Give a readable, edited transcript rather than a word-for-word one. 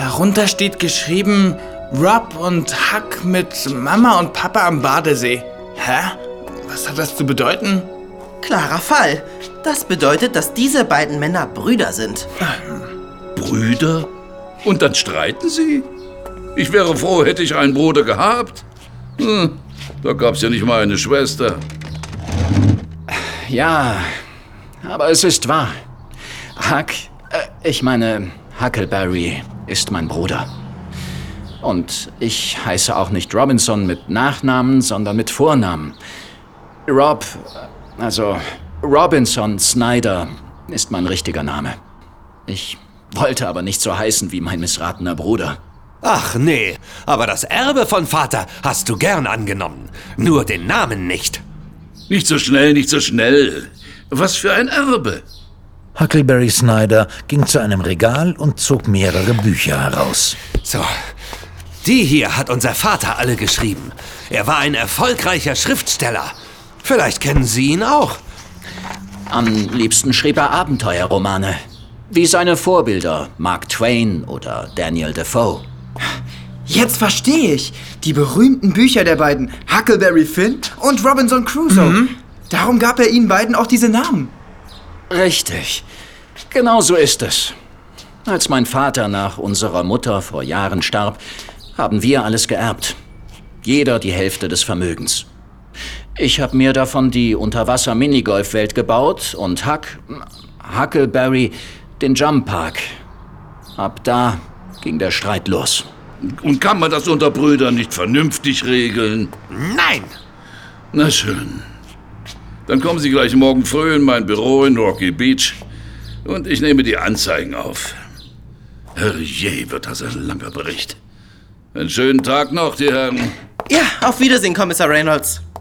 Darunter steht geschrieben, Rob und Huck mit Mama und Papa am Badesee. Hä? Was hat das zu bedeuten? Klarer Fall. Das bedeutet, dass diese beiden Männer Brüder sind. Brüder? Und dann streiten sie? Ich wäre froh, hätte ich einen Bruder gehabt. Da gab's ja nicht mal eine Schwester. Ja, aber es ist wahr. Huckleberry ist mein Bruder. Und ich heiße auch nicht Robinson mit Nachnamen, sondern mit Vornamen. Robinson Snyder ist mein richtiger Name. Ich wollte aber nicht so heißen wie mein missratener Bruder. Ach nee, aber das Erbe von Vater hast du gern angenommen. Nur den Namen nicht. Nicht so schnell, nicht so schnell. Was für ein Erbe. Huckleberry Snyder ging zu einem Regal und zog mehrere Bücher heraus. So, die hier hat unser Vater alle geschrieben. Er war ein erfolgreicher Schriftsteller. Vielleicht kennen Sie ihn auch. Am liebsten schrieb er Abenteuerromane. Wie seine Vorbilder Mark Twain oder Daniel Defoe. Jetzt verstehe ich. Die berühmten Bücher der beiden, Huckleberry Finn und Robinson Crusoe. Darum gab er ihnen beiden auch diese Namen. Richtig. Genau so ist es. Als mein Vater nach unserer Mutter vor Jahren starb, haben wir alles geerbt. Jeder die Hälfte des Vermögens. Ich habe mir davon die Unterwasser-Minigolf-Welt gebaut und Huckleberry den Jump Park. Ab da ging der Streit los. Und kann man das unter Brüdern nicht vernünftig regeln? Nein! Na schön. Dann kommen Sie gleich morgen früh in mein Büro in Rocky Beach und ich nehme die Anzeigen auf. Herrje, wird das ein langer Bericht. Einen schönen Tag noch, die Herren. Ja, auf Wiedersehen, Kommissar Reynolds.